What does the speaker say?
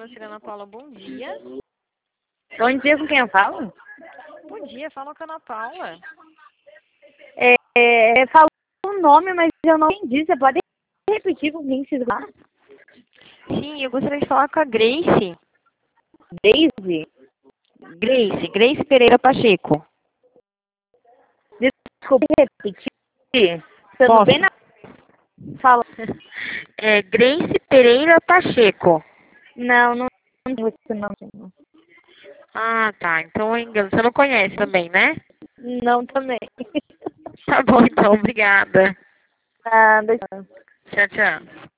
Senhora Ana Paula, bom dia. Bom dia, com quem eu falo? Bom dia, fala com a Ana Paula. Falou o nome, mas eu não entendi. Você pode repetir com quem se lá? Sim, eu gostaria de falar com a Grace. Daisy? Grace Pereira Pacheco. Desculpe repetir. Você não Posso? bem na... Fala. É Grace Pereira Pacheco. Não tenho esse nome. Não. Ah, tá. Então é engano. Você não conhece também, né? Não também. Tá bom, então. Obrigada. Ah, deixa eu... Tchau, tchau.